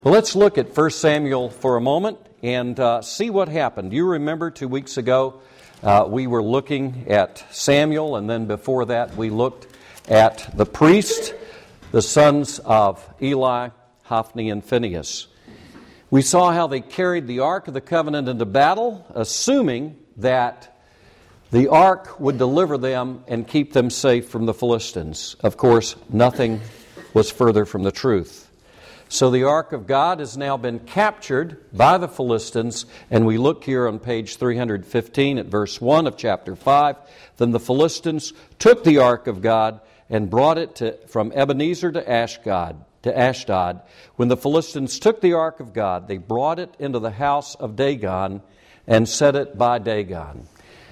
Well, let's look at 1 Samuel for a moment and see what happened. You remember 2 weeks ago we were looking at Samuel, and then before that we looked at the priests, the sons of Eli, Hophni, and Phinehas. We saw how they carried the Ark of the Covenant into battle, assuming that the Ark would deliver them and keep them safe from the Philistines. Of course, nothing was further from the truth. So the Ark of God has now been captured by the Philistines, and we look here on page 315 at verse 1 of chapter 5. Then the Philistines took the Ark of God and brought it from Ebenezer to Ashdod. When the Philistines took the Ark of God, they brought it into the house of Dagon and set it by Dagon.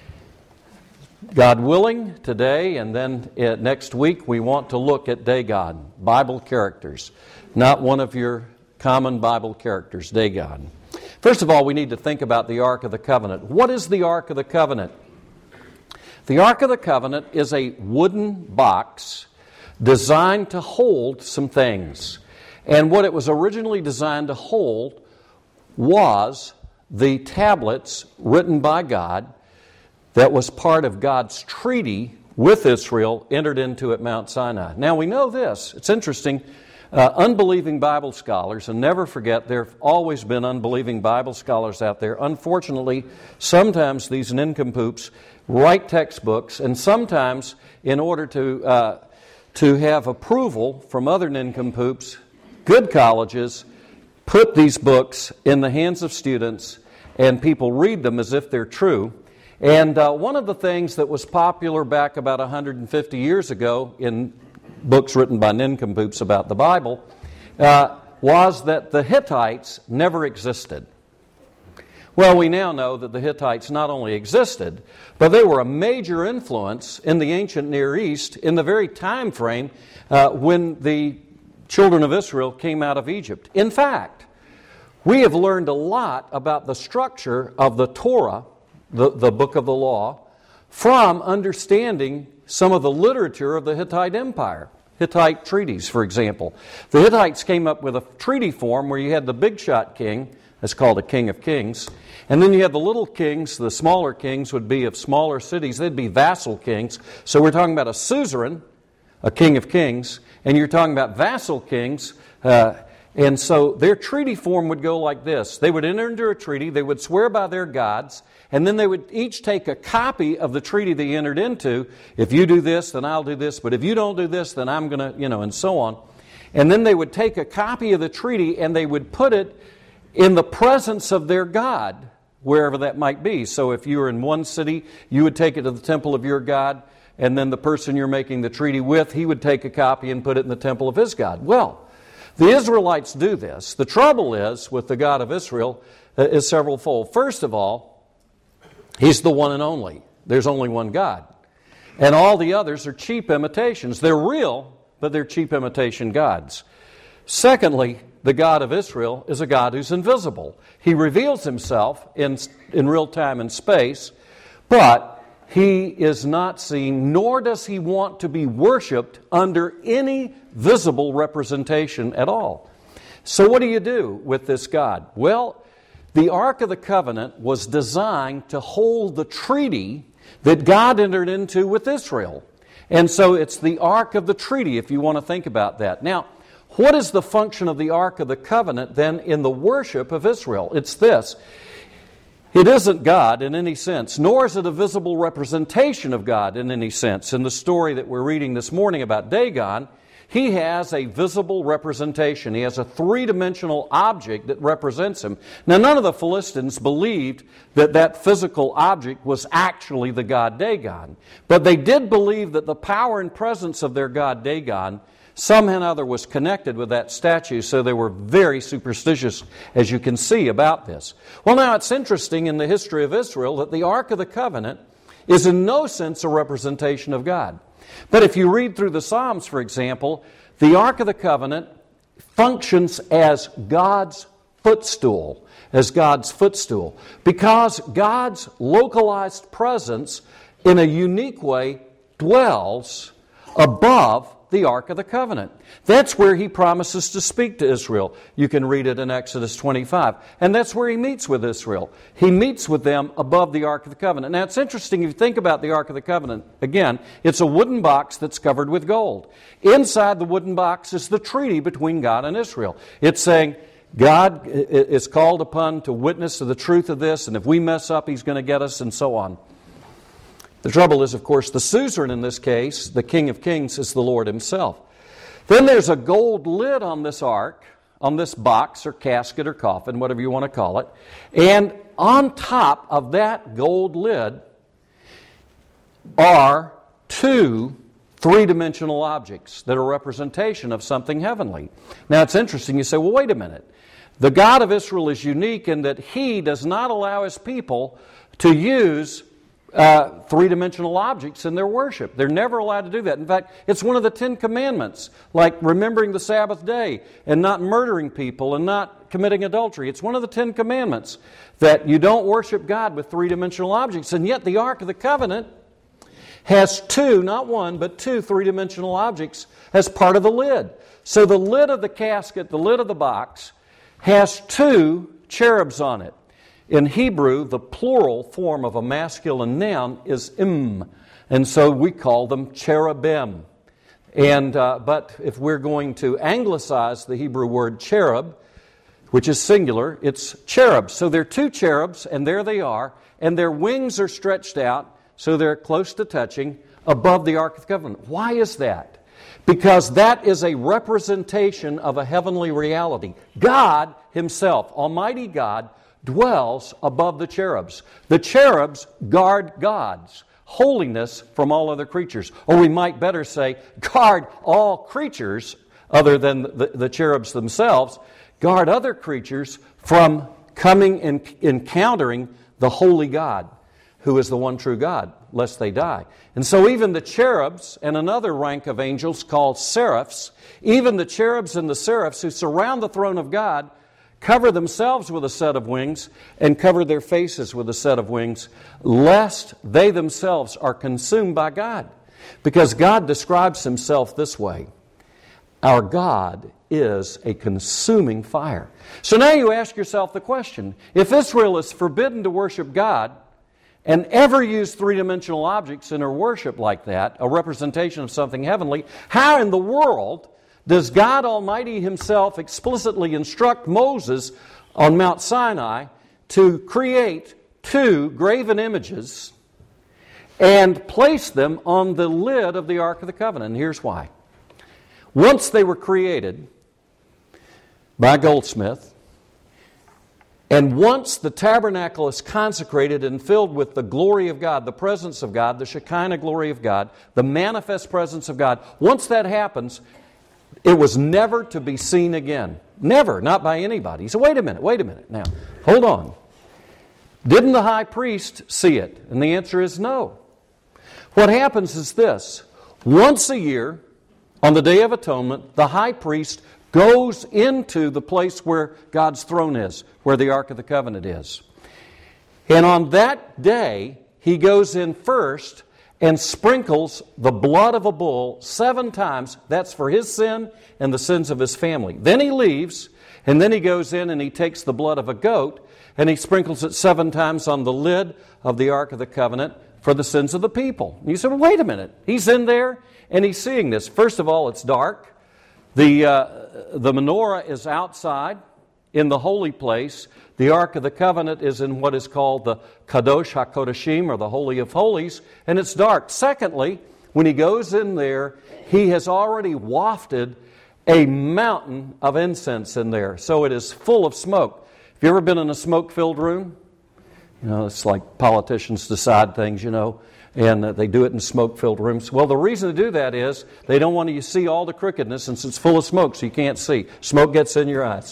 God willing, today and then next week, we want to look at Dagon, Bible characters. Not one of your common Bible characters, Dagon. First of all, we need to think about the Ark of the Covenant. What is the Ark of the Covenant? The Ark of the Covenant is a wooden box designed to hold some things. And what it was originally designed to hold was the tablets written by God that was part of God's treaty with Israel entered into at Mount Sinai. Now we know this. It's interesting. Unbelieving Bible scholars, and never forget, there have always been unbelieving Bible scholars out there. Unfortunately, sometimes these nincompoops write textbooks, and sometimes in order to have approval from other nincompoops, good colleges put these books in the hands of students, and people read them as if they're true. And one of the things that was popular back about 150 years ago in books written by nincompoops about the Bible was that the Hittites never existed. Well, we now know that the Hittites not only existed, but they were a major influence in the ancient Near East in the very time frame when the children of Israel came out of Egypt. In fact, we have learned a lot about the structure of the Torah, the book of the law, from understanding some of the literature of the Hittite Empire. Hittite treaties, for example. The Hittites came up with a treaty form where you had the big shot king, that's called a king of kings, and then you had the little kings, the smaller kings would be of smaller cities, they'd be vassal kings. So we're talking about a suzerain, a king of kings, and you're talking about vassal kings, and so their treaty form would go like this. They would enter into a treaty, they would swear by their gods, and then they would each take a copy of the treaty they entered into. If you do this, then I'll do this. But if you don't do this, then I'm going to, and so on. And then they would take a copy of the treaty and they would put it in the presence of their God, wherever that might be. So if you were in one city, you would take it to the temple of your God, and then the person you're making the treaty with, he would take a copy and put it in the temple of his God. Well, the Israelites do this. The trouble is, with the God of Israel, is severalfold. First of all, He's the one and only. There's only one God. And all the others are cheap imitations. They're real, but they're cheap imitation gods. Secondly, the God of Israel is a God who's invisible. He reveals Himself in real time and space, but He is not seen, nor does He want to be worshipped under any visible representation at all. So what do you do with this God? Well, the Ark of the Covenant was designed to hold the treaty that God entered into with Israel. And so it's the Ark of the treaty, if you want to think about that. Now, what is the function of the Ark of the Covenant then in the worship of Israel? It's this. It isn't God in any sense, nor is it a visible representation of God in any sense. In the story that we're reading this morning about Dagon, he has a visible representation. He has a three-dimensional object that represents him. Now, none of the Philistines believed that that physical object was actually the god Dagon. But they did believe that the power and presence of their god Dagon somehow or another was connected with that statue, so they were very superstitious, as you can see, about this. Well, now, it's interesting in the history of Israel that the Ark of the Covenant is in no sense a representation of God. But if you read through the Psalms, for example, the Ark of the Covenant functions as God's footstool, because God's localized presence in a unique way dwells above the Ark of the Covenant. That's where He promises to speak to Israel. You can read it in Exodus 25. And that's where He meets with Israel. He meets with them above the Ark of the Covenant. Now, it's interesting, if you think about the Ark of the Covenant, again, it's a wooden box that's covered with gold. Inside the wooden box is the treaty between God and Israel. It's saying, God is called upon to witness to the truth of this, and if we mess up, He's going to get us, and so on. The trouble is, of course, the suzerain in this case, the King of Kings, is the Lord Himself. Then there's a gold lid on this ark, on this box or casket or coffin, whatever you want to call it, and on top of that gold lid are two three-dimensional objects that are a representation of something heavenly. Now, it's interesting. You say, well, wait a minute. The God of Israel is unique in that He does not allow His people to use three-dimensional objects in their worship. They're never allowed to do that. In fact, it's one of the 10 Commandments, like remembering the Sabbath day and not murdering people and not committing adultery. It's one of the 10 Commandments that you don't worship God with three-dimensional objects. And yet the Ark of the Covenant has two, not one, but two three-dimensional objects as part of the lid. So the lid of the casket, the lid of the box, has two cherubs on it. In Hebrew, the plural form of a masculine noun is im, and so we call them cherubim. But if we're going to anglicize the Hebrew word cherub, which is singular, it's cherubs. So they're two cherubs, and there they are, and their wings are stretched out, so they're close to touching, above the Ark of the Covenant. Why is that? Because that is a representation of a heavenly reality. God Himself, Almighty God, dwells above the cherubs. The cherubs guard God's holiness from all other creatures. Or we might better say, guard all creatures other than the cherubs themselves, guard other creatures from coming and encountering the holy God, who is the one true God, lest they die. And so even the cherubs and another rank of angels called seraphs, even the cherubs and the seraphs who surround the throne of God, cover themselves with a set of wings and cover their faces with a set of wings, lest they themselves are consumed by God. Because God describes Himself this way: our God is a consuming fire. So now you ask yourself the question, if Israel is forbidden to worship God and ever use three-dimensional objects in her worship like that, a representation of something heavenly, how in the world does God Almighty Himself explicitly instruct Moses on Mount Sinai to create two graven images and place them on the lid of the Ark of the Covenant? And here's why. Once they were created by a goldsmith, and once the tabernacle is consecrated and filled with the glory of God, the presence of God, the Shekinah glory of God, the manifest presence of God, once that happens, it was never to be seen again. Never, not by anybody. So wait a minute. Now, hold on. Didn't the high priest see it? And the answer is no. What happens is this. Once a year, on the Day of Atonement, the high priest goes into the place where God's throne is, where the Ark of the Covenant is. And on that day, he goes in first and sprinkles the blood of a bull 7 times. That's for his sin and the sins of his family. Then he leaves, and then he goes in and he takes the blood of a goat, and he sprinkles it 7 times on the lid of the Ark of the Covenant for the sins of the people. And you say, well, wait a minute. He's in there, and he's seeing this. First of all, it's dark. The menorah is outside in the holy place. The Ark of the Covenant is in what is called the Kadosh HaKodashim, or the Holy of Holies, and it's dark. Secondly, when he goes in there, he has already wafted a mountain of incense in there, so it is full of smoke. Have you ever been in a smoke-filled room? You know, it's like politicians decide things, and they do it in smoke-filled rooms. Well, the reason to do that is they don't want you to see all the crookedness, since it's full of smoke, so you can't see. Smoke gets in your eyes.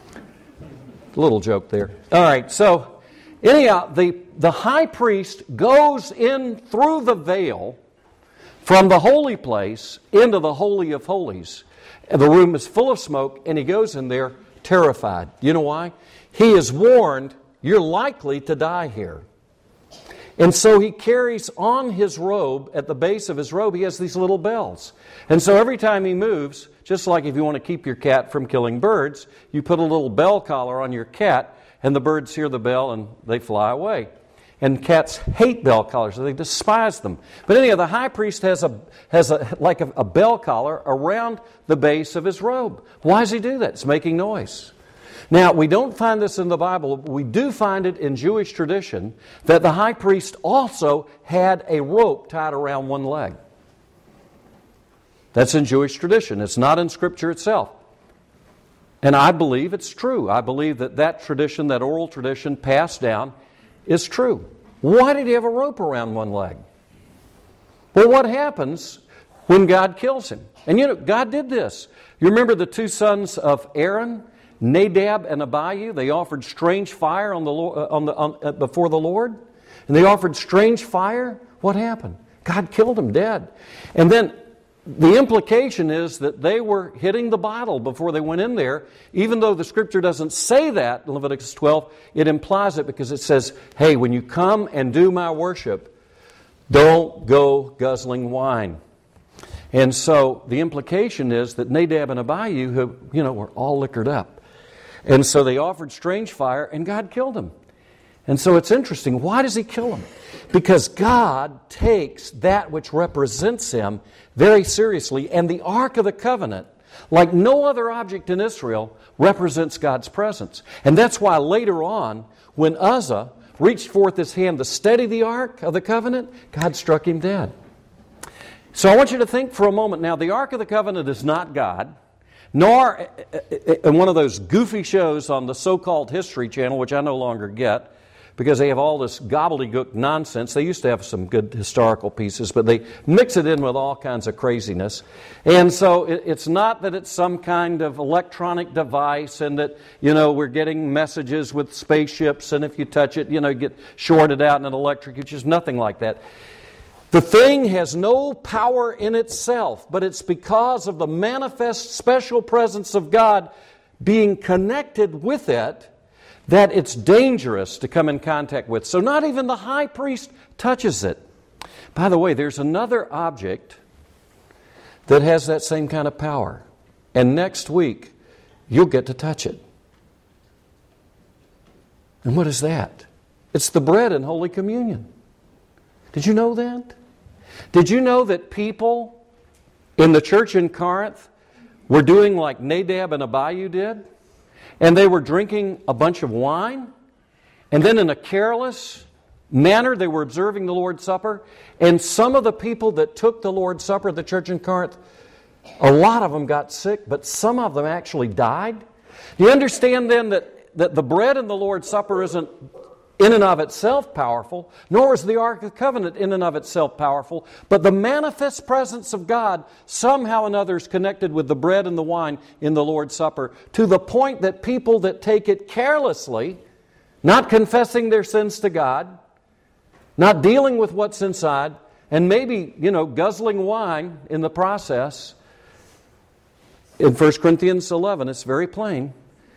Little joke there. All right, so anyhow, the high priest goes in through the veil from the holy place into the Holy of Holies. And the room is full of smoke, and he goes in there terrified. You know why? He is warned, you're likely to die here. And so he carries on his robe, at the base of his robe, he has these little bells. And so every time he moves, just like if you want to keep your cat from killing birds, you put a little bell collar on your cat, and the birds hear the bell and they fly away. And cats hate bell collars, they despise them. But anyhow, the high priest has a bell collar around the base of his robe. Why does he do that? It's making noise. Now, we don't find this in the Bible, but we do find it in Jewish tradition that the high priest also had a rope tied around one leg. That's in Jewish tradition. It's not in Scripture itself. And I believe it's true. I believe that tradition, that oral tradition passed down, is true. Why did he have a rope around one leg? Well, what happens when God kills him? And God did this. You remember the two sons of Aaron, Nadab and Abihu? They offered strange fire before the Lord. And they offered strange fire. What happened? God killed them dead. And then the implication is that they were hitting the bottle before they went in there. Even though the Scripture doesn't say that in Leviticus 12, it implies it because it says, hey, when you come and do my worship, don't go guzzling wine. And so the implication is that Nadab and Abihu, who, were all liquored up. And so they offered strange fire, and God killed them. And so it's interesting. Why does he kill them? Because God takes that which represents him very seriously. And the Ark of the Covenant, like no other object in Israel, represents God's presence. And that's why later on, when Uzzah reached forth his hand to steady the Ark of the Covenant, God struck him dead. So I want you to think for a moment now, the Ark of the Covenant is not God. Nor in one of those goofy shows on the so-called History Channel, which I no longer get, because they have all this gobbledygook nonsense. They used to have some good historical pieces, but they mix it in with all kinds of craziness. And so it's not that it's some kind of electronic device and that, we're getting messages with spaceships, and if you touch it, you get shorted out and it electrocutes. There's nothing like that. The thing has no power in itself, but it's because of the manifest special presence of God being connected with it that it's dangerous to come in contact with. So not even the high priest touches it. By the way, there's another object that has that same kind of power. And next week, you'll get to touch it. And what is that? It's the bread in Holy Communion. Did you know that? Did you know that people in the church in Corinth were doing like Nadab and Abihu did? And they were drinking a bunch of wine, and then in a careless manner they were observing the Lord's Supper. And some of the people that took the Lord's Supper at the church in Corinth, a lot of them got sick, but some of them actually died. Do you understand then that the bread in the Lord's Supper isn't in and of itself powerful, nor is the Ark of the Covenant in and of itself powerful, but the manifest presence of God somehow or another is connected with the bread and the wine in the Lord's Supper, to the point that people that take it carelessly, not confessing their sins to God, not dealing with what's inside, and maybe, guzzling wine in the process. In 1 Corinthians 11, it's very plain,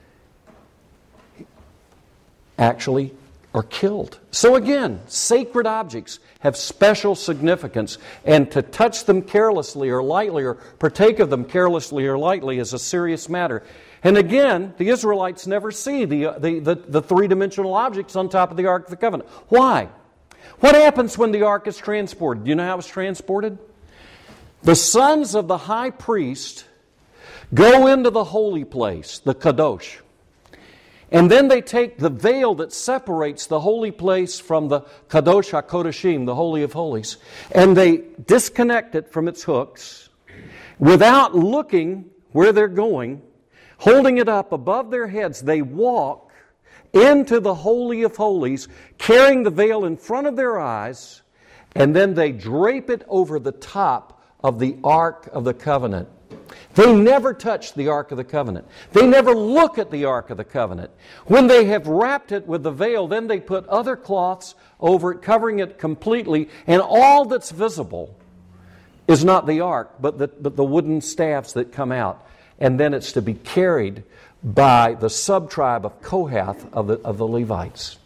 actually are killed. So again, sacred objects have special significance, and to touch them carelessly or lightly or partake of them carelessly or lightly is a serious matter. And again, the Israelites never see the three-dimensional objects on top of the Ark of the Covenant. Why? What happens when the Ark is transported? Do you know how it's transported? The sons of the high priest go into the holy place, the Kadosh. And then they take the veil that separates the holy place from the Kadosh HaKodashim, the Holy of Holies, and they disconnect it from its hooks without looking where they're going, holding it up above their heads. They walk into the Holy of Holies, carrying the veil in front of their eyes, and then they drape it over the top of the Ark of the Covenant. They never touch the Ark of the Covenant. They never look at the Ark of the Covenant. When they have wrapped it with the veil, then they put other cloths over it, covering it completely, and all that's visible is not the Ark, but the wooden staffs that come out. And then it's to be carried by the sub-tribe of Kohath of the Levites.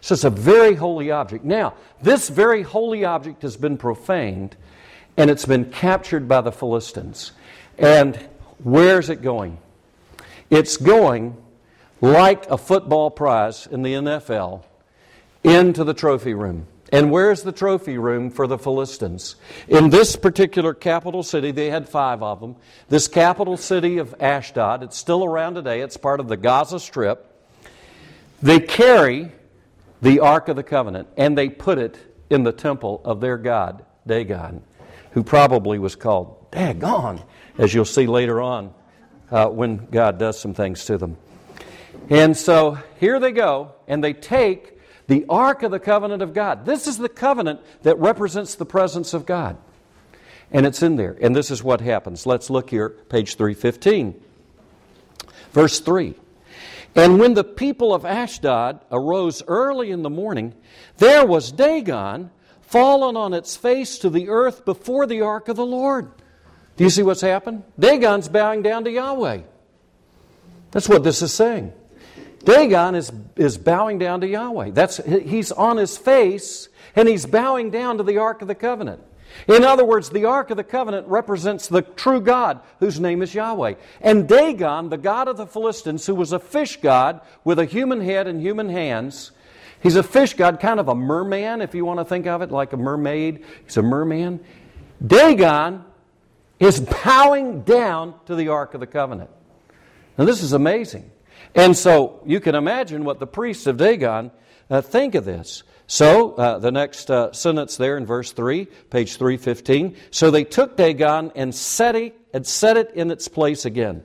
So it's a very holy object. Now, this very holy object has been profaned, and it's been captured by the Philistines. And where's it going? It's going like a football prize in the NFL into the trophy room. And where's the trophy room for the Philistines? In this particular capital city, they had 5 of them. This capital city of Ashdod, it's still around today. It's part of the Gaza Strip. They carry the Ark of the Covenant, and they put it in the temple of their god, Dagon, who probably was called Dagon, as you'll see later on when God does some things to them. And so here they go, and they take the Ark of the Covenant of God. This is the covenant that represents the presence of God. And it's in there. And this is what happens. Let's look here, page 315. Verse 3. And when the people of Ashdod arose early in the morning, there was Dagon fallen on its face to the earth before the Ark of the Lord. Do you see what's happened? Dagon's bowing down to Yahweh. That's what this is saying. Dagon is bowing down to Yahweh. He's on his face, and he's bowing down to the Ark of the Covenant. In other words, the Ark of the Covenant represents the true God, whose name is Yahweh. And Dagon, the god of the Philistines, who was a fish god with a human head and human hands, he's a fish god, kind of a merman, if you want to think of it, like a mermaid. He's a merman. Dagon is bowing down to the Ark of the Covenant. Now, this is amazing. And so you can imagine what the priests of Dagon think of this. So the next sentence there in verse 3, page 315. So they took Dagon and set it in its place again.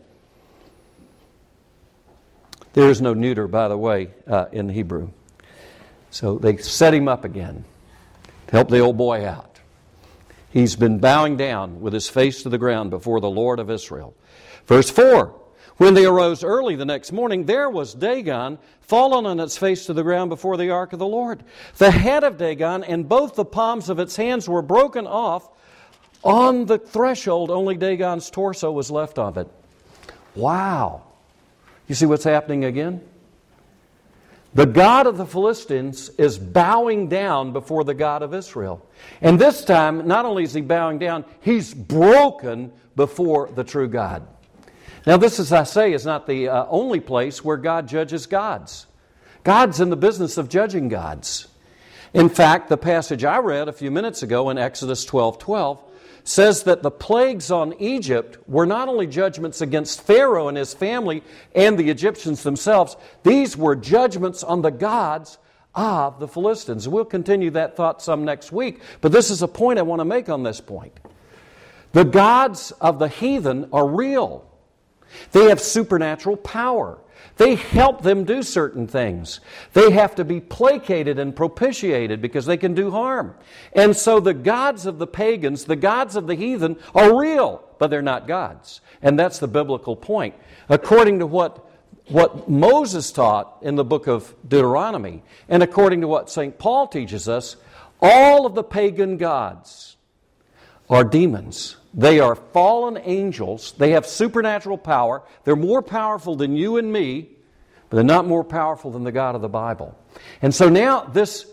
There is no neuter, by the way, in Hebrew. So they set him up again to help the old boy out. He's been bowing down with his face to the ground before the Lord of Israel. Verse 4. When they arose early the next morning, there was Dagon fallen on its face to the ground before the ark of the Lord. The head of Dagon and both the palms of its hands were broken off. On the threshold, only Dagon's torso was left of it. Wow. You see what's happening again? The God of the Philistines is bowing down before the God of Israel. And this time, not only is he bowing down, he's broken before the true God. Now this, as I say, is not the only place where God judges gods. God's in the business of judging gods. In fact, the passage I read a few minutes ago in Exodus 12:12 says that the plagues on Egypt were not only judgments against Pharaoh and his family and the Egyptians themselves, these were judgments on the gods of the Philistines. We'll continue that thought some next week, but this is a point I want to make on this point. The gods of the heathen are real. They have supernatural power. They help them do certain things. They have to be placated and propitiated because they can do harm. And so the gods of the pagans, the gods of the heathen, are real, but they're not gods. And that's the biblical point. According to what Moses taught in the book of Deuteronomy, and according to what St. Paul teaches us, all of the pagan gods are demons. They are fallen angels. They have supernatural power. They're more powerful than you and me, but they're not more powerful than the God of the Bible. And so now this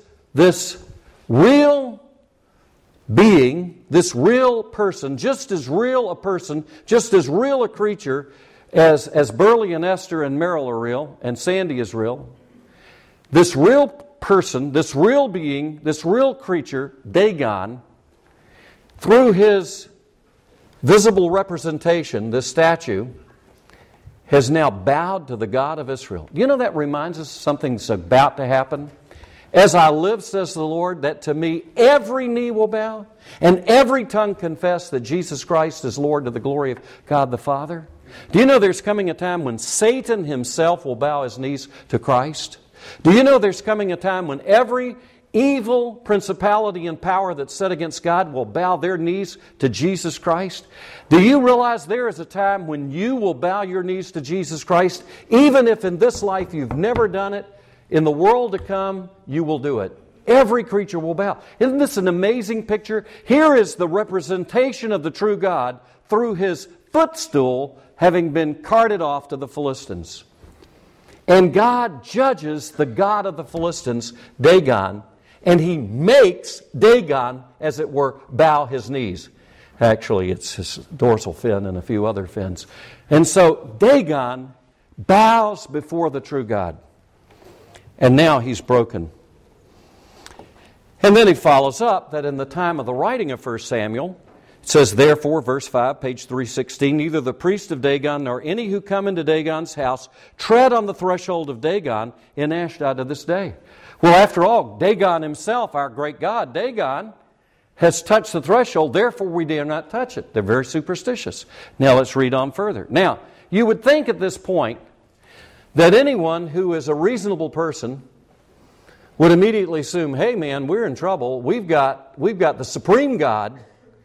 real being, this real person, just as real a person, just as real a creature as Burley and Esther and Merrill are real, and Sandy is real, this real person, this real being, this real creature, Dagon, through his visible representation, this statue, has now bowed to the God of Israel. You know, that reminds us something's about to happen. As I live, says the Lord, that to me every knee will bow and every tongue confess that Jesus Christ is Lord to the glory of God the Father. Do you know there's coming a time when Satan himself will bow his knees to Christ? Do you know there's coming a time when every evil principality and power that's set against God will bow their knees to Jesus Christ? Do you realize there is a time when you will bow your knees to Jesus Christ, even if in this life you've never done it? In the world to come, you will do it. Every creature will bow. Isn't this an amazing picture? Here is the representation of the true God through His footstool having been carted off to the Philistines. And God judges the god of the Philistines, Dagon, and He makes Dagon, as it were, bow his knees. Actually, it's his dorsal fin and a few other fins. And so Dagon bows before the true God. And now he's broken. And then he follows up that in the time of the writing of 1 Samuel, it says, therefore, verse 5, page 316, neither the priest of Dagon nor any who come into Dagon's house tread on the threshold of Dagon in Ashdod to this day. Well, after all, Dagon himself, our great God, Dagon, has touched the threshold, therefore we dare not touch it. They're very superstitious. Now let's read on further. Now, you would think at this point that anyone who is a reasonable person would immediately assume, hey man, we're in trouble. We've got the supreme God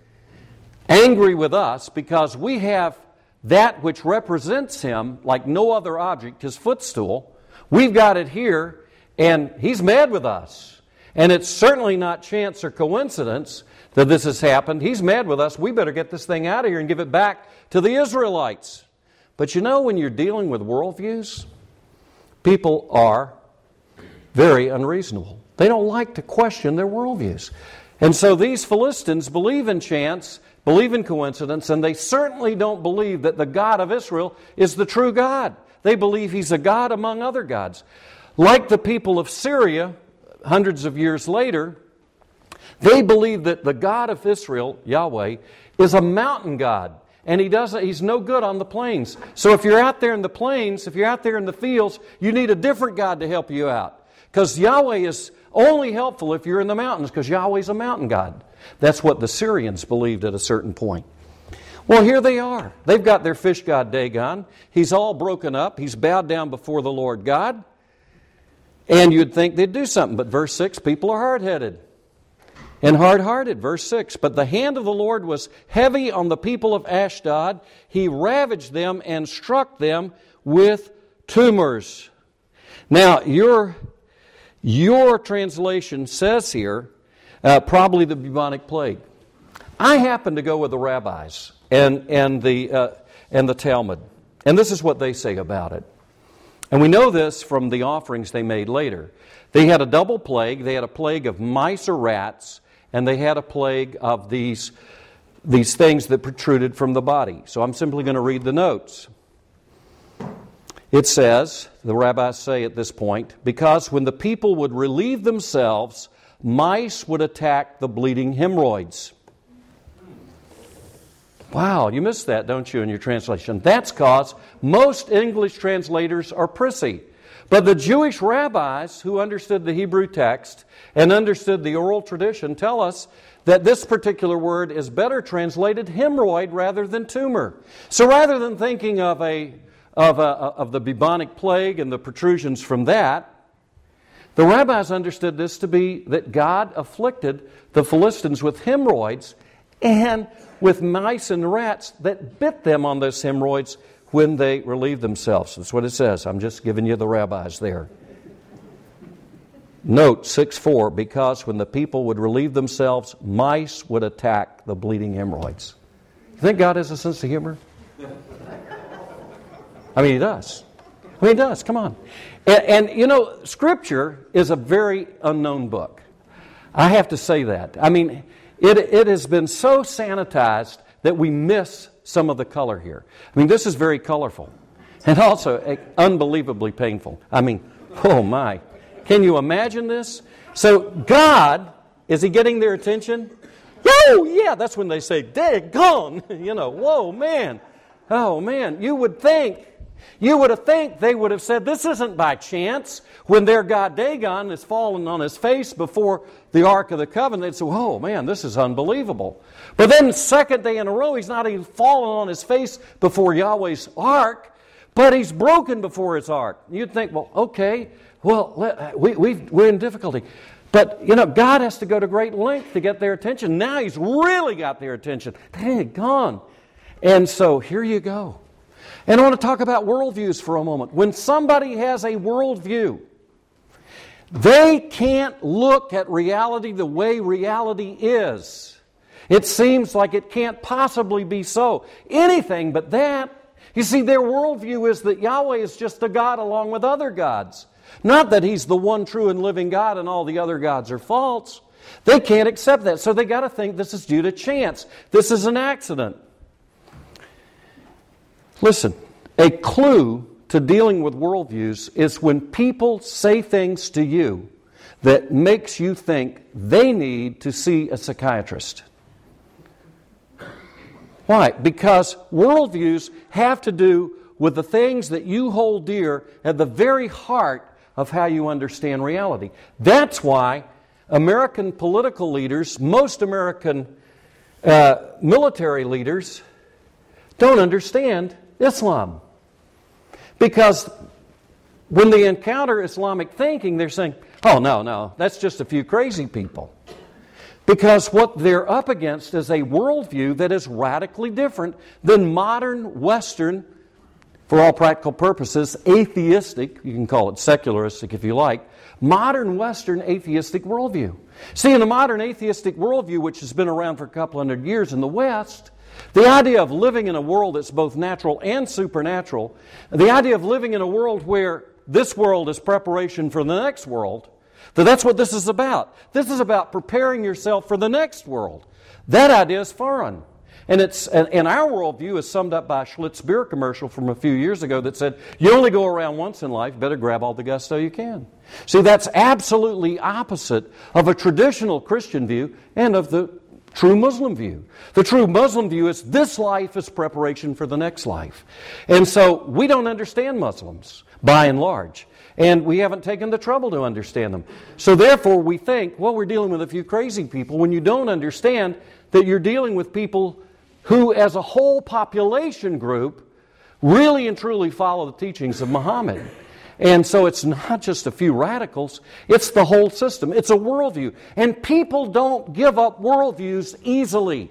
angry with us because we have that which represents Him like no other object, His footstool. We've got it here, and He's mad with us. And it's certainly not chance or coincidence that this has happened. He's mad with us. We better get this thing out of here and give it back to the Israelites. But you know, when you're dealing with worldviews, people are very unreasonable. They don't like to question their worldviews. And so these Philistines believe in chance, believe in coincidence, and they certainly don't believe that the God of Israel is the true God. They believe He's a God among other gods. Like the people of Syria, hundreds of years later, they believe that the God of Israel, Yahweh, is a mountain God. And He's no good on the plains. So if you're out there in the plains, if you're out there in the fields, you need a different God to help you out. Because Yahweh is only helpful if you're in the mountains, because Yahweh's a mountain God. That's what the Syrians believed at a certain point. Well, here they are. They've got their fish god Dagon. He's all broken up. He's bowed down before the Lord God. And you'd think they'd do something. But verse 6, people are hard-headed and hard-hearted. Verse 6, but the hand of the Lord was heavy on the people of Ashdod. He ravaged them and struck them with tumors. Now, your translation says here, probably the bubonic plague. I happen to go with the rabbis and the Talmud. And this is what they say about it. And we know this from the offerings they made later. They had a double plague. They had a plague of mice or rats, and they had a plague of these things that protruded from the body. So I'm simply going to read the notes. It says, the rabbis say at this point, because when the people would relieve themselves, mice would attack the bleeding hemorrhoids. Wow, you missed that, don't you, in your translation? That's because most English translators are prissy. But the Jewish rabbis who understood the Hebrew text and understood the oral tradition tell us that this particular word is better translated hemorrhoid rather than tumor. So rather than thinking of the bubonic plague and the protrusions from that, the rabbis understood this to be that God afflicted the Philistines with hemorrhoids and with mice and rats that bit them on those hemorrhoids when they relieved themselves. That's what it says. I'm just giving you the rabbis there. Note 6:4, because when the people would relieve themselves, mice would attack the bleeding hemorrhoids. You think God has a sense of humor? I mean, He does. I mean, He does. Come on. And you know, Scripture is a very unknown book. I have to say that. I mean, it has been so sanitized that we miss some of the color here. I mean, this is very colorful and also unbelievably painful. I mean, oh my. Can you imagine this? So God, is He getting their attention? Oh, yeah, that's when they say, daggone. You know, whoa, man. Oh, man. You would think they would have said, this isn't by chance. When their god Dagon is fallen on his face before the Ark of the Covenant, they'd say, oh man, this is unbelievable. But then second day in a row, he's not even fallen on his face before Yahweh's Ark, but he's broken before His Ark. You'd think, well, okay, well, we're in difficulty. But, you know, God has to go to great length to get their attention. Now He's really got their attention. Dang, gone. And so here you go. And I want to talk about worldviews for a moment. When somebody has a worldview, they can't look at reality the way reality is. It seems like it can't possibly be so. Anything but that. You see, their worldview is that Yahweh is just a God along with other gods. Not that He's the one true and living God and all the other gods are false. They can't accept that, so they got to think this is due to chance. This is an accident. Listen, a clue to dealing with worldviews is when people say things to you that makes you think they need to see a psychiatrist. Why? Because worldviews have to do with the things that you hold dear at the very heart of how you understand reality. That's why American political leaders, most American military leaders, don't understand Islam. Because when they encounter Islamic thinking, they're saying, oh, no, that's just a few crazy people. Because what they're up against is a worldview that is radically different than modern Western, for all practical purposes, atheistic, you can call it secularistic if you like, modern Western atheistic worldview. See, in the modern atheistic worldview, which has been around for a couple hundred years in the West, the idea of living in a world that's both natural and supernatural, the idea of living in a world where this world is preparation for the next world, that's what this is about. This is about preparing yourself for the next world. That idea is foreign. And our worldview is summed up by a Schlitz beer commercial from a few years ago that said, you only go around once in life, better grab all the gusto you can. See, that's absolutely opposite of a traditional Christian view and of the true Muslim view. The true Muslim view is this life is preparation for the next life. And so we don't understand Muslims, by and large. And we haven't taken the trouble to understand them. So therefore we think, well, we're dealing with a few crazy people, when you don't understand that you're dealing with people who, as a whole population group, really and truly follow the teachings of Muhammad. And so it's not just a few radicals, it's the whole system. It's a worldview. And people don't give up worldviews easily.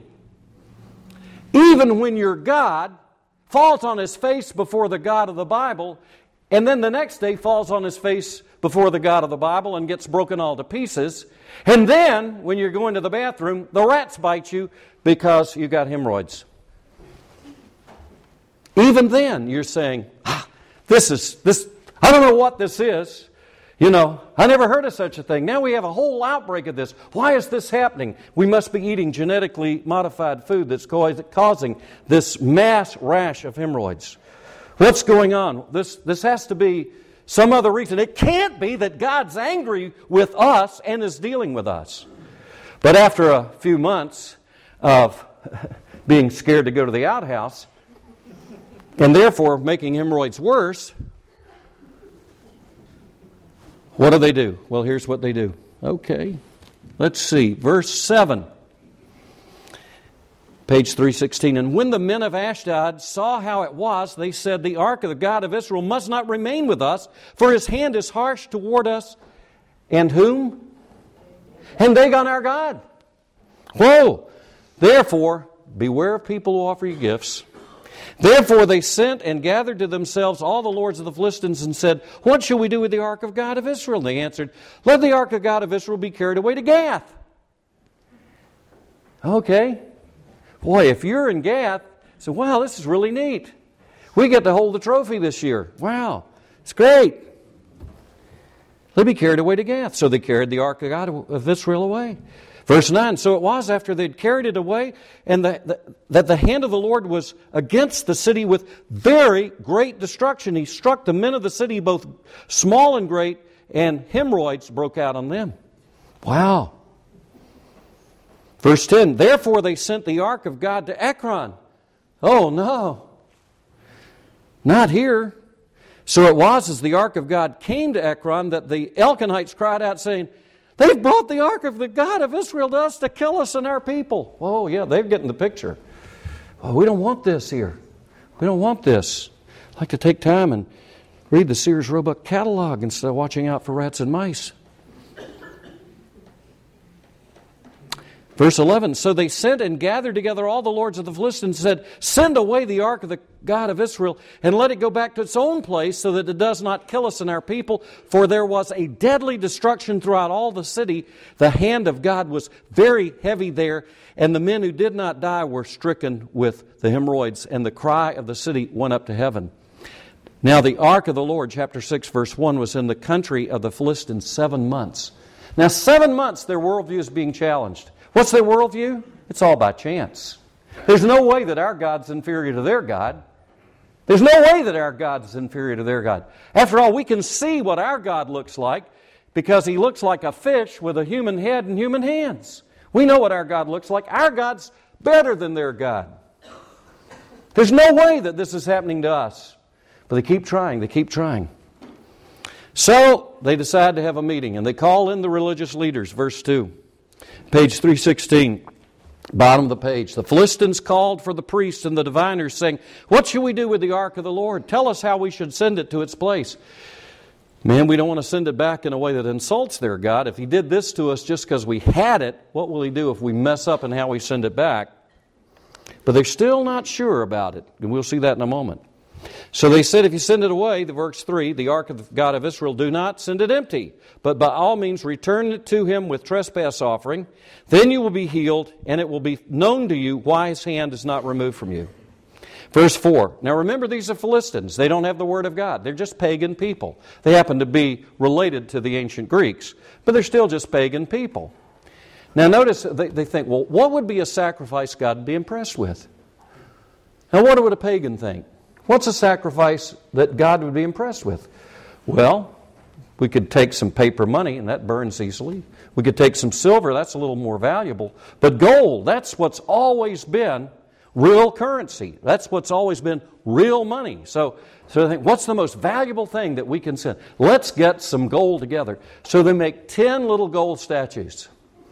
Even when your God falls on His face before the God of the Bible, and then the next day falls on his face before the God of the Bible and gets broken all to pieces. And then, when you're going to the bathroom, the rats bite you because you got hemorrhoids. Even then, you're saying, this, I don't know what this is. You know, I never heard of such a thing. Now we have a whole outbreak of this. Why is this happening? We must be eating genetically modified food that's causing this mass rash of hemorrhoids. What's going on? This has to be some other reason. It can't be that God's angry with us and is dealing with us. But after a few months of being scared to go to the outhouse, and therefore making hemorrhoids worse, what do? Well, here's what they do. Okay, let's see. Verse 7. Page 316, and when the men of Ashdod saw how it was, they said, the ark of the God of Israel must not remain with us, for His hand is harsh toward us. And whom? And Dagon our God. Whoa! Therefore, beware of people who offer you gifts. Therefore they sent and gathered to themselves all the lords of the Philistines and said, what shall we do with the ark of God of Israel? And they answered, let the ark of God of Israel be carried away to Gath. Okay. Boy, if you're in Gath, say, wow, this is really neat. We get to hold the trophy this year. Wow, it's great. They'll be carried away to Gath. So they carried the ark of God of Israel away. Verse 9, so it was after they'd carried it away and that the hand of the Lord was against the city with very great destruction. He struck the men of the city, both small and great, and hemorrhoids broke out on them. Wow. Verse 10, therefore they sent the ark of God to Ekron. Oh no, not here. So it was as the ark of God came to Ekron that the Elkonites cried out saying, they've brought the ark of the God of Israel to us to kill us and our people. Oh yeah, they're getting the picture. Oh, we don't want this here. We don't want this. I'd like to take time and read the Sears Roebuck catalog instead of watching out for rats and mice. Verse 11, so they sent and gathered together all the lords of the Philistines and said, send away the ark of the God of Israel and let it go back to its own place so that it does not kill us and our people. For there was a deadly destruction throughout all the city. The hand of God was very heavy there, and the men who did not die were stricken with the hemorrhoids, and the cry of the city went up to heaven. Now the ark of the Lord, chapter 6, verse 1, was in the country of the Philistines 7 months. Now 7 months their worldview is being challenged. What's their worldview? It's all by chance. There's no way that our God's inferior to their God. There's no way that our God is inferior to their God. After all, we can see what our God looks like because He looks like a fish with a human head and human hands. We know what our God looks like. Our God's better than their God. There's no way that this is happening to us. But they keep trying. They keep trying. So they decide to have a meeting, and they call in the religious leaders. Verse 2. Page 316, bottom of the page. The Philistines called for the priests and the diviners, saying, what shall we do with the ark of the Lord? Tell us how we should send it to its place. Man, we don't want to send it back in a way that insults their God. If He did this to us just because we had it, what will He do if we mess up in how we send it back? But they're still not sure about it, and we'll see that in a moment. So they said, if you send it away, the verse 3, the ark of the God of Israel, do not send it empty, but by all means return it to Him with trespass offering. Then you will be healed, and it will be known to you why His hand is not removed from you. Verse 4, now remember, these are Philistines. They don't have the Word of God. They're just pagan people. They happen to be related to the ancient Greeks, but they're still just pagan people. Now notice, they think, well, what would be a sacrifice God would be impressed with? Now what would a pagan think? What's a sacrifice that God would be impressed with? Well, we could take some paper money, and that burns easily. We could take some silver, that's a little more valuable. But gold, that's what's always been real currency. That's what's always been real money. So I think, what's the most valuable thing that we can send? Let's get some gold together. So they make 10 little gold statues.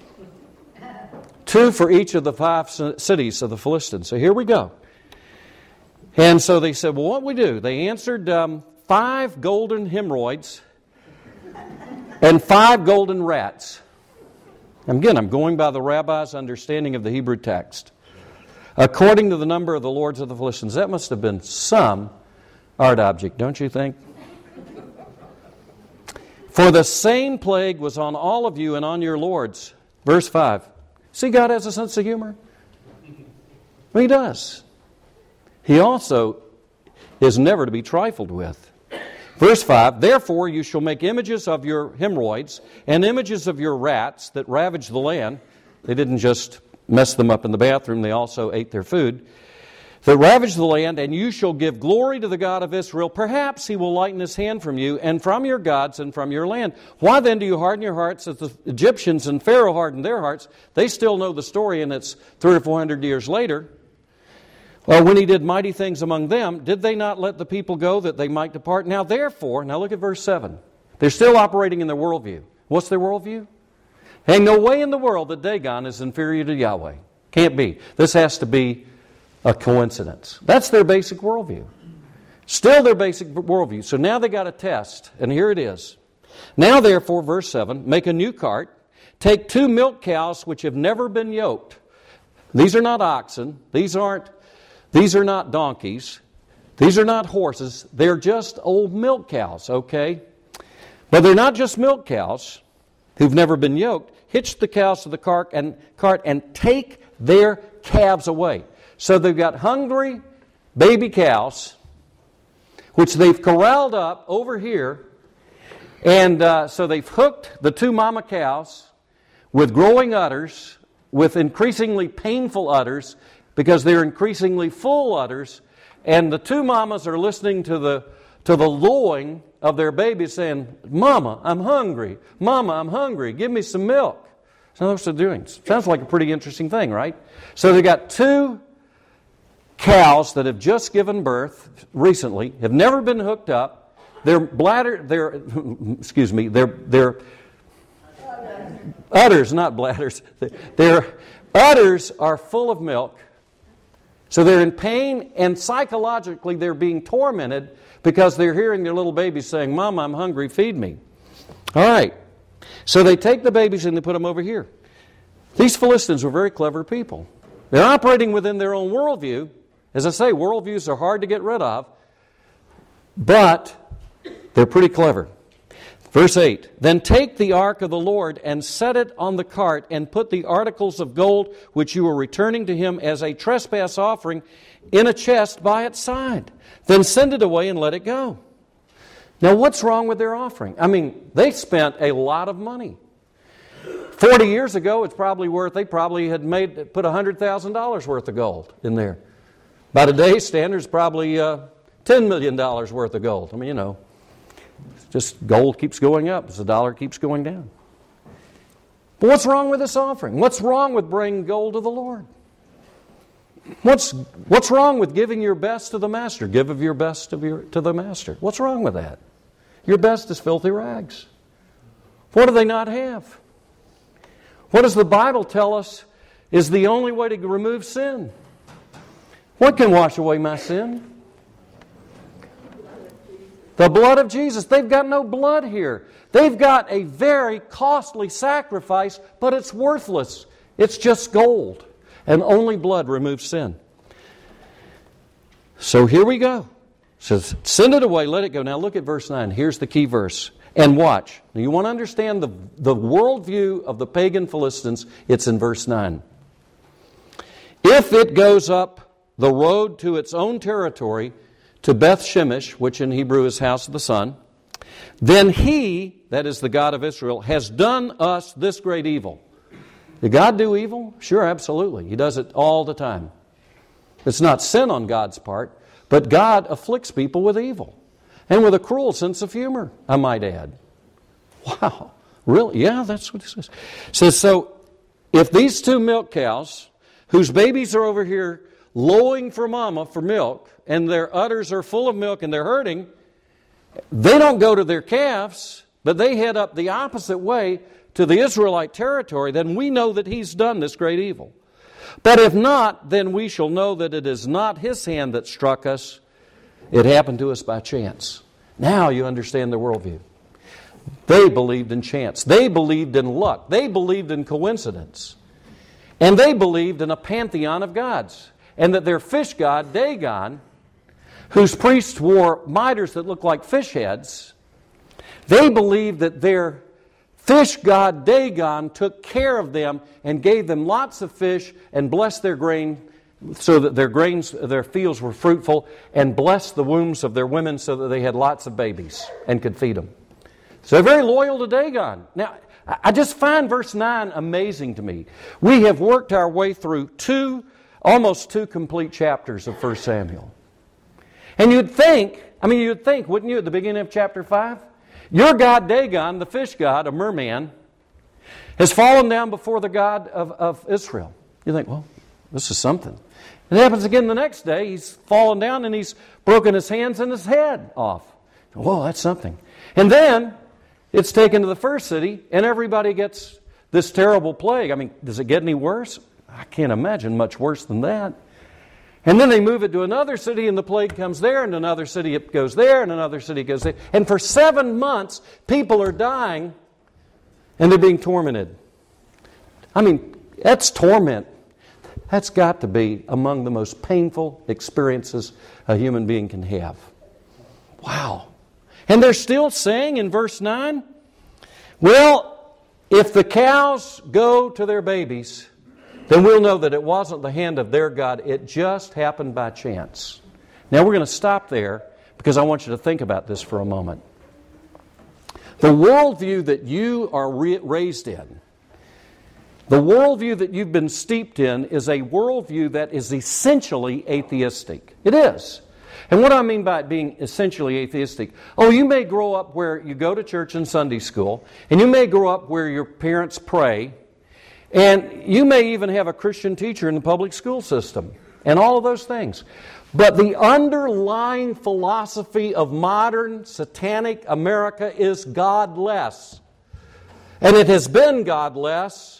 2 for each of the 5 cities of the Philistines. So here we go. And so they said, well, what do we do? They answered 5 golden hemorrhoids and 5 golden rats. Again, I'm going by the rabbi's understanding of the Hebrew text. According to the number of the lords of the Philistines. That must have been some art object, don't you think? For the same plague was on all of you and on your lords. Verse 5. See, God has a sense of humor? Well, He does. He also is never to be trifled with. Verse 5, therefore you shall make images of your hemorrhoids and images of your rats that ravage the land. They didn't just mess them up in the bathroom, they also ate their food. That ravage the land, and you shall give glory to the God of Israel. Perhaps He will lighten His hand from you and from your gods and from your land. Why then do you harden your hearts as the Egyptians and Pharaoh hardened their hearts? They still know the story, and it's 300 or 400 years later. Well, when He did mighty things among them, did they not let the people go that they might depart? Now therefore, now look at verse 7. They're still operating in their worldview. What's their worldview? Ain't no way in the world that Dagon is inferior to Yahweh. Can't be. This has to be a coincidence. That's their basic worldview. Still their basic worldview. So now they got a test, and here it is. Now therefore, verse 7, make a new cart, take 2 milk cows which have never been yoked. These are not oxen. These are not donkeys. These are not horses. They're just old milk cows, okay? But they're not just milk cows who've never been yoked. Hitch the cows to the cart and take their calves away. So they've got hungry baby cows, which they've corralled up over here. And so they've hooked the 2 mama cows with growing udders, with increasingly painful udders, because they're increasingly full udders, and the 2 mamas are listening to the lowing of their babies saying, Mama, I'm hungry. Mama, I'm hungry. Give me some milk. So that's what they're doing. Sounds like a pretty interesting thing, right? So they got 2 cows that have just given birth recently, have never been hooked up. Their udders, not bladders. Their udders are full of milk. So they're in pain, and psychologically they're being tormented because they're hearing their little babies saying, Mama, I'm hungry, feed me. All right. So they take the babies and they put them over here. These Philistines were very clever people. They're operating within their own worldview. As I say, worldviews are hard to get rid of, but they're pretty clever. Verse 8, then take the ark of the Lord and set it on the cart and put the articles of gold which you are returning to him as a trespass offering in a chest by its side. Then send it away and let it go. Now what's wrong with their offering? I mean, they spent a lot of money. 40 years ago, they probably had put $100,000 worth of gold in there. By today's standards, probably $10 million worth of gold. I mean, just gold keeps going up as the dollar keeps going down. But what's wrong with this offering? What's wrong with bringing gold to the Lord? What's wrong with giving your best to the Master? Give of your best to the Master. What's wrong with that? Your best is filthy rags. What do they not have? What does the Bible tell us is the only way to remove sin? What can wash away my sin? The blood of Jesus. They've got no blood here. They've got a very costly sacrifice, but it's worthless. It's just gold. And only blood removes sin. So here we go. It says, send it away, let it go. Now look at verse 9. Here's the key verse. And watch. Now you want to understand the worldview of the pagan Philistines. It's in verse 9. If it goes up the road to its own territory, to Beth Shemesh, which in Hebrew is house of the sun, then he, that is the God of Israel, has done us this great evil. Did God do evil? Sure, absolutely. He does it all the time. It's not sin on God's part, but God afflicts people with evil. And with a cruel sense of humor, I might add. Wow. Really? Yeah, that's what it says. It says, so if these two milk cows, whose babies are over here lowing for mama for milk, and their udders are full of milk and they're hurting, they don't go to their calves, but they head up the opposite way to the Israelite territory, then we know that he's done this great evil. But if not, then we shall know that it is not his hand that struck us. It happened to us by chance. Now you understand their worldview. They believed in chance. They believed in luck. They believed in coincidence. And they believed in a pantheon of gods. And that their fish god, Dagon, whose priests wore mitres that looked like fish heads, they believed that their fish god, Dagon, took care of them and gave them lots of fish and blessed their grain so that their fields were fruitful, and blessed the wombs of their women so that they had lots of babies and could feed them. So they're very loyal to Dagon. Now, I just find verse 9 amazing to me. We have worked our way through almost two complete chapters of 1 Samuel. And you'd think, wouldn't you, at the beginning of chapter 5? Your god Dagon, the fish god, a merman, has fallen down before the God of Israel. You think, well, this is something. It happens again the next day. He's fallen down and he's broken his hands and his head off. Whoa, that's something. And then it's taken to the first city and everybody gets this terrible plague. I mean, does it get any worse? I can't imagine much worse than that. And then they move it to another city and the plague comes there, and another city it goes there, and another city goes there. And for 7 months, people are dying and they're being tormented. I mean, that's torment. That's got to be among the most painful experiences a human being can have. Wow. And they're still saying in verse 9, well, if the cows go to their babies, then we'll know that it wasn't the hand of their God. It just happened by chance. Now we're going to stop there because I want you to think about this for a moment. The worldview that you are raised in, the worldview that you've been steeped in, is a worldview that is essentially atheistic. It is. And what do I mean by it being essentially atheistic? Oh, you may grow up where you go to church and Sunday school, and you may grow up where your parents pray, and you may even have a Christian teacher in the public school system, and all of those things. But the underlying philosophy of modern satanic America is godless. And it has been godless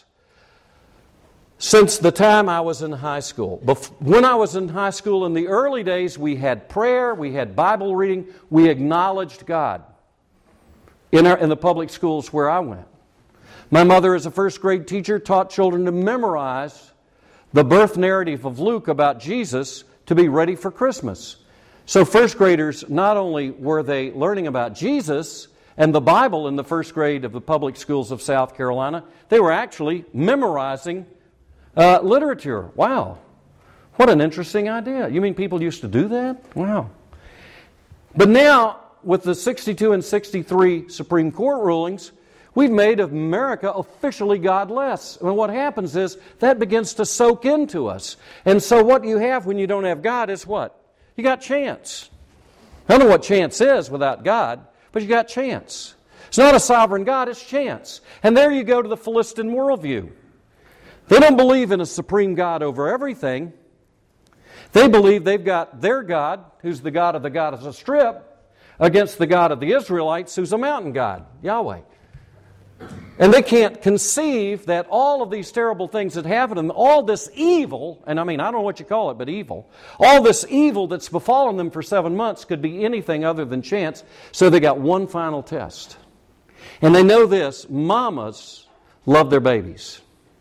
since the time I was in high school. When I was in high school in the early days, we had prayer, we had Bible reading, we acknowledged God in the public schools where I went. My mother, as a first grade teacher, taught children to memorize the birth narrative of Luke about Jesus to be ready for Christmas. So first graders, not only were they learning about Jesus and the Bible in the first grade of the public schools of South Carolina, they were actually memorizing literature. Wow. What an interesting idea. You mean people used to do that? Wow. But now, with the 62 and 63 Supreme Court rulings, we've made America officially godless. And what happens is that begins to soak into us. And so what you have when you don't have God is what? You got chance. I don't know what chance is without God, but you got chance. It's not a sovereign God, it's chance. And there you go to the Philistine worldview. They don't believe in a supreme God over everything. They believe they've got their God, who's the God of the Gaza Strip, against the God of the Israelites, who's a mountain God, Yahweh. And they can't conceive that all of these terrible things that happen and all this evil, and I mean, I don't know what you call it, but evil, all this evil that's befallen them for 7 months could be anything other than chance. So they got one final test. And they know this, mamas love their babies.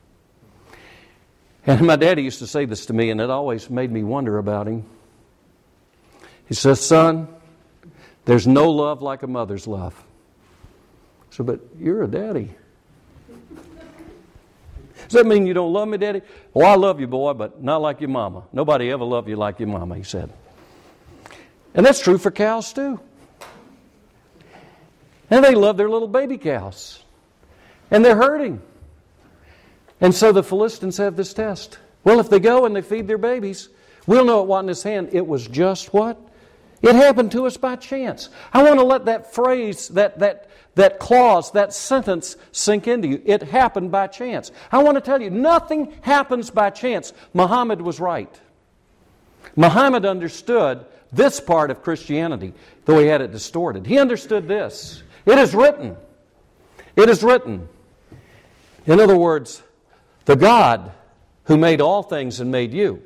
And my daddy used to say this to me, and it always made me wonder about him. He says, son, there's no love like a mother's love. So, but you're a daddy. Does that mean you don't love me, Daddy? Oh, I love you, boy, but not like your mama. Nobody ever loved you like your mama, he said. And that's true for cows, too. And they love their little baby cows. And they're hurting. And so the Philistines have this test. Well, if they go and they feed their babies, we'll know it wasn't his hand. It was just what? It happened to us by chance. I want to let that phrase, that clause, that sentence sink into you. It happened by chance. I want to tell you, nothing happens by chance. Muhammad was right. Muhammad understood this part of Christianity, though he had it distorted. He understood this. It is written. It is written. In other words, the God who made all things and made you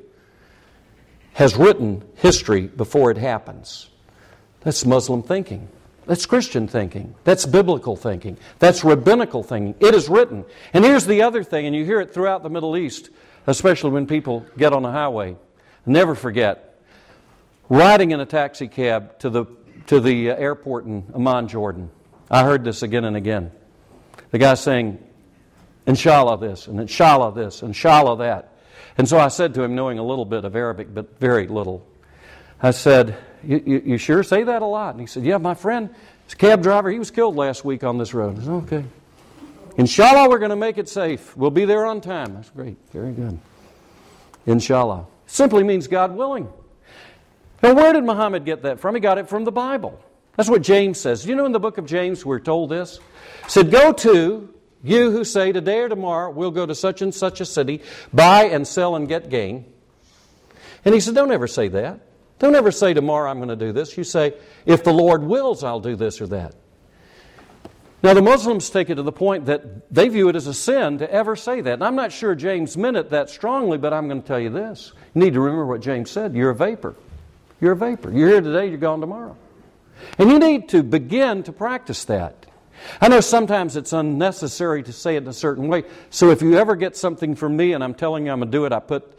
has written history before it happens. That's Muslim thinking. That's Christian thinking. That's biblical thinking. That's rabbinical thinking. It is written. And here's the other thing, and you hear it throughout the Middle East, especially when people get on the highway. Never forget, riding in a taxi cab to the airport in Amman, Jordan. I heard this again and again. The guy saying, Inshallah this, and Inshallah this, Inshallah that. And so I said to him, knowing a little bit of Arabic, but very little, I said, you sure say that a lot? And he said, yeah, my friend, this cab driver, he was killed last week on this road. I said, okay. Inshallah, we're going to make it safe. We'll be there on time. That's great. Very good. Inshallah. Simply means God willing. Now, where did Muhammad get that from? He got it from the Bible. That's what James says. You know, in the book of James, we're told this. It said, go to, you who say, today or tomorrow, we'll go to such and such a city, buy and sell and get gain. And he said, don't ever say that. Don't ever say, tomorrow I'm going to do this. You say, if the Lord wills, I'll do this or that. Now, the Muslims take it to the point that they view it as a sin to ever say that. And I'm not sure James meant it that strongly, but I'm going to tell you this. You need to remember what James said. You're a vapor. You're a vapor. You're here today, you're gone tomorrow. And you need to begin to practice that. I know sometimes it's unnecessary to say it in a certain way. So if you ever get something from me and I'm telling you I'm going to do it, I put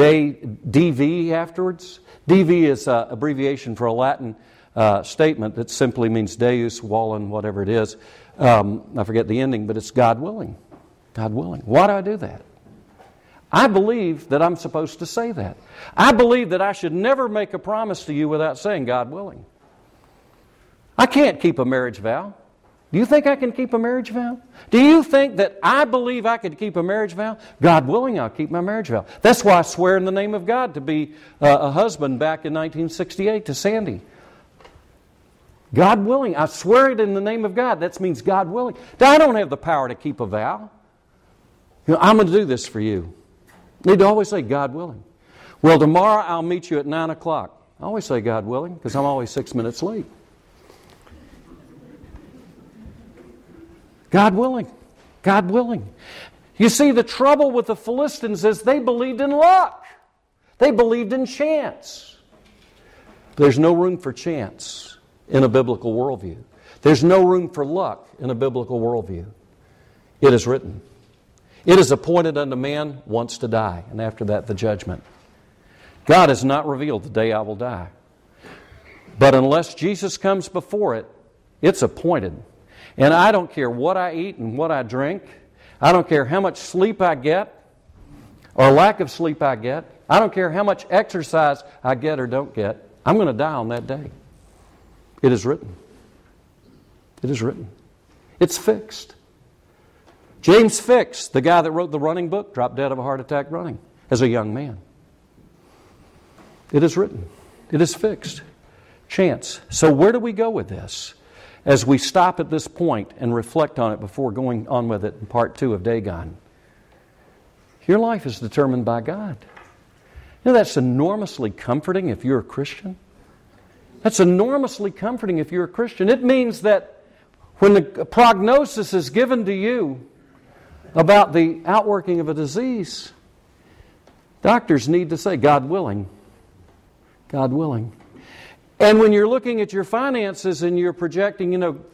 DV afterwards. DV is an abbreviation for a Latin statement that simply means Deus, Wallen, whatever it is. I forget the ending, but it's God willing. God willing. Why do I do that? I believe that I'm supposed to say that. I believe that I should never make a promise to you without saying God willing. I can't keep a marriage vow. Do you think I can keep a marriage vow? Do you think that I believe I could keep a marriage vow? God willing, I'll keep my marriage vow. That's why I swear in the name of God to be a husband back in 1968 to Sandy. God willing, I swear it in the name of God. That means God willing. I don't have the power to keep a vow. You know, I'm going to do this for you. You need to always say God willing. Well, tomorrow I'll meet you at 9 o'clock. I always say God willing because I'm always 6 minutes late. God willing. God willing. You see, the trouble with the Philistines is they believed in luck. They believed in chance. There's no room for chance in a biblical worldview. There's no room for luck in a biblical worldview. It is written. It is appointed unto man once to die, and after that the judgment. God has not revealed the day I will die. But unless Jesus comes before it, it's appointed. And I don't care what I eat and what I drink. I don't care how much sleep I get or lack of sleep I get. I don't care how much exercise I get or don't get. I'm going to die on that day. It is written. It is written. It's fixed. James Fix, the guy that wrote the running book, dropped dead of a heart attack running as a young man. It is written. It is fixed. Chance. So where do we go with this? As we stop at this point and reflect on it before going on with it in part 2 of Dagon. Your life is determined by God. You know, that's enormously comforting if you're a Christian. That's enormously comforting if you're a Christian. It means that when the prognosis is given to you about the outworking of a disease, doctors need to say, God willing. God willing. And when you're looking at your finances and you're projecting,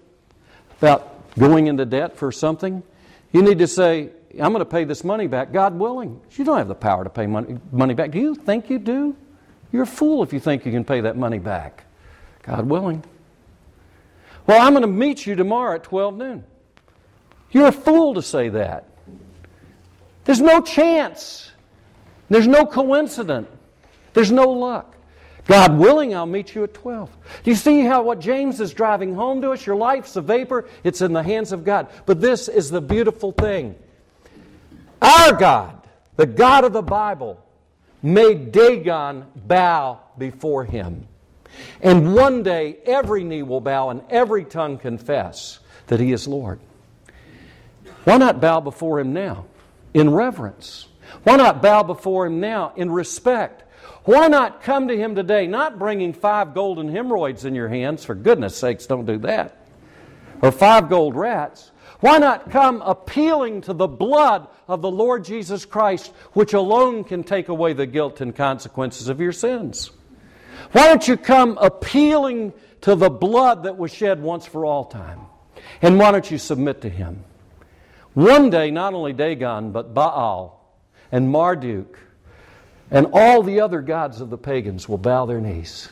about going into debt for something, you need to say, I'm going to pay this money back, God willing. You don't have the power to pay money back. Do you think you do? You're a fool if you think you can pay that money back. God willing. Well, I'm going to meet you tomorrow at 12 noon. You're a fool to say that. There's no chance. There's no coincidence. There's no luck. God willing, I'll meet you at 12. Do you see how what James is driving home to us? Your life's a vapor. It's in the hands of God. But this is the beautiful thing. Our God, the God of the Bible, made Dagon bow before Him. And one day every knee will bow and every tongue confess that He is Lord. Why not bow before Him now in reverence? Why not bow before Him now in respect? Why not come to Him today, not bringing 5 golden hemorrhoids in your hands, for goodness sakes, don't do that, or 5 gold rats. Why not come appealing to the blood of the Lord Jesus Christ, which alone can take away the guilt and consequences of your sins? Why don't you come appealing to the blood that was shed once for all time? And why don't you submit to Him? One day, not only Dagon, but Baal and Marduk and all the other gods of the pagans will bow their knees.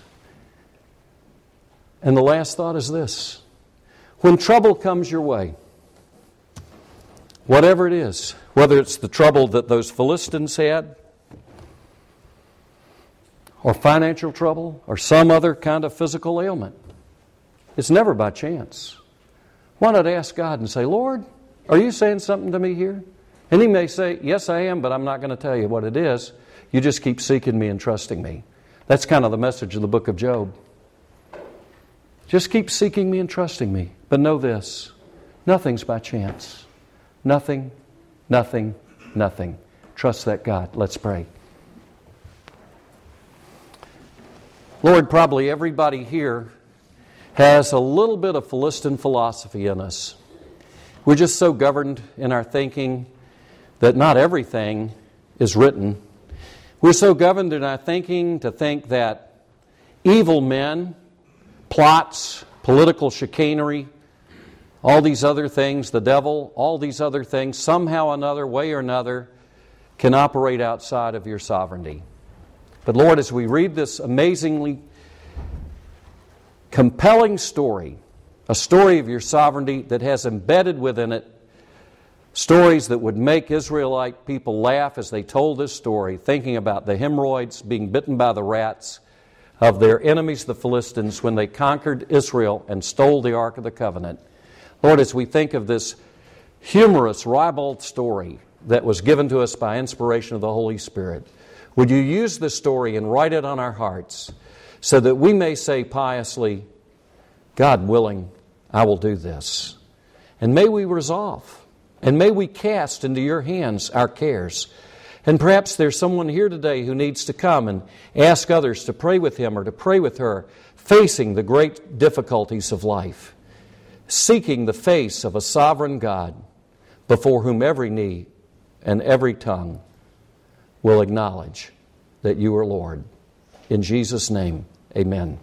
And the last thought is this. When trouble comes your way, whatever it is, whether it's the trouble that those Philistines had, or financial trouble, or some other kind of physical ailment, it's never by chance. Why not ask God and say, Lord, are you saying something to me here? And He may say, yes, I am, but I'm not going to tell you what it is. You just keep seeking me and trusting me. That's kind of the message of the book of Job. Just keep seeking me and trusting me. But know this, nothing's by chance. Nothing, nothing, nothing. Trust that God. Let's pray. Lord, probably everybody here has a little bit of Philistine philosophy in us. We're just so governed in our thinking that not everything is written. We're so governed in our thinking to think that evil men, plots, political chicanery, all these other things, the devil, all these other things, somehow another way or another, can operate outside of your sovereignty. But Lord, as we read this amazingly compelling story, a story of your sovereignty that has embedded within it stories that would make Israelite people laugh as they told this story, thinking about the hemorrhoids being bitten by the rats of their enemies, the Philistines, when they conquered Israel and stole the Ark of the Covenant. Lord, as we think of this humorous, ribald story that was given to us by inspiration of the Holy Spirit, would you use this story and write it on our hearts so that we may say piously, God willing, I will do this. And may we resolve, and may we cast into your hands our cares. And perhaps there's someone here today who needs to come and ask others to pray with him or to pray with her, facing the great difficulties of life, seeking the face of a sovereign God before whom every knee and every tongue will acknowledge that you are Lord. In Jesus' name, amen.